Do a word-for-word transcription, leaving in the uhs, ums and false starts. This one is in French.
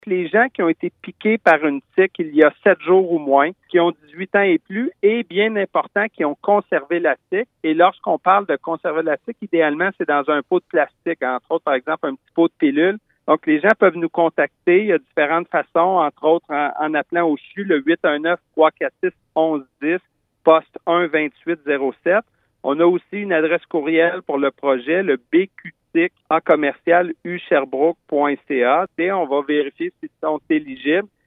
Les gens qui ont été piqués par une tique il y a sept jours ou moins, qui ont dix-huit ans et plus, et bien important, qui ont conservé la tique. Et lorsqu'on parle de conserver la tique, idéalement, c'est dans un pot de plastique, entre autres, par exemple, un petit pot de pilule. Donc, les gens peuvent nous contacter. Il y a différentes façons, entre autres, en, en appelant au C H U le huit un neuf, trois quatre six, onze dix, poste un vingt-huit zéro sept. On a aussi une adresse courriel pour le projet, le B Q T I C en commercial u sherbrooke point c a. Et on va vérifier s'ils sont éligibles.